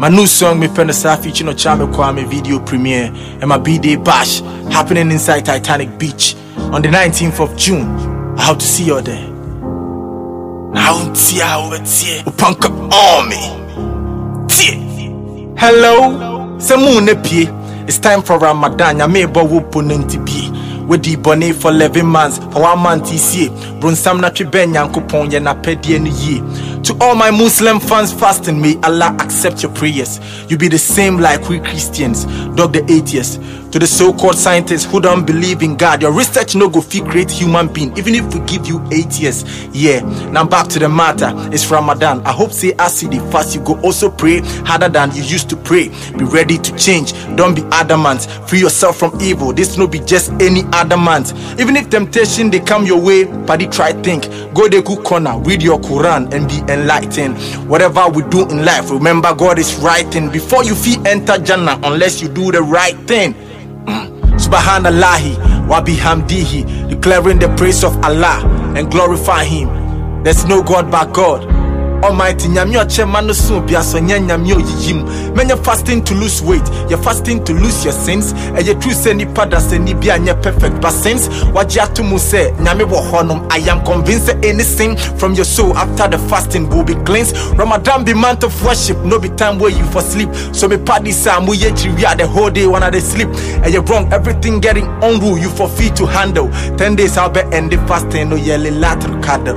My new song, Me Penasa, featuring Ochame Kwame video premiere and my B-Day bash happening inside Titanic Beach on the 19th of June. I hope to see you there. Upanka Army. Hello, it's time for Ramadan. I may bo wupunenti bi. With the bonnet for 11 months, for 1 month this year. Brunsam na triben yankupon ya na pedi any year. To all my Muslim fans fasting, may Allah accept your prayers. You be the same like we Christians, dog the atheists. To the so-called scientists who don't believe in God, your research no go fit create human being, even if we give you 8 years. Yeah, now back to the matter. It's Ramadan. I hope say as you fast, you go also pray harder than you used to pray. Be ready to change. Don't be adamant. Free yourself from evil. This no be just any adamant. Even if temptation they come your way, buddy try think. Go the good corner, read your Quran and be enlightened. Whatever we do in life, remember God is writing. Before you feel enter Jannah unless you do the right thing. Subhanallahi wa bihamdihi, declaring the praise of Allah and glorify Him. There's no God but God. Almighty nyamyo chema no so bia so nyamyo yiyim. Men you're fasting to lose weight, you're fasting to lose your sins. And you true say ni pada say ni bia nye perfect. But since what you have to say nyame wo honum, I am convinced that any sin from your soul after the fasting will be cleansed. Ramadan be month of worship, no be time where you for sleep. So me party sam we are the whole day when I sleep. And you're wrong, everything getting on rule you for free to handle. 10 days I'll be end the fasting no yele latter kadal.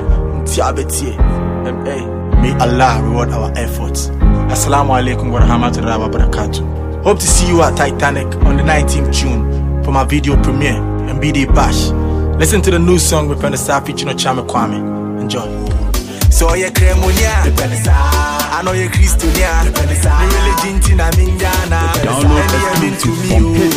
Hey. May Allah reward our efforts. Assalamu alaikum wa rahmatullahi wa barakatuh. Hope to see you at Titanic on the 19th June for my video premiere and B-Day bash. Listen to the new song with Penasa featuring Ochame Kwame. Enjoy. So ye Cremonia, I know ye Christonia, the religion tina minjana. Download to me.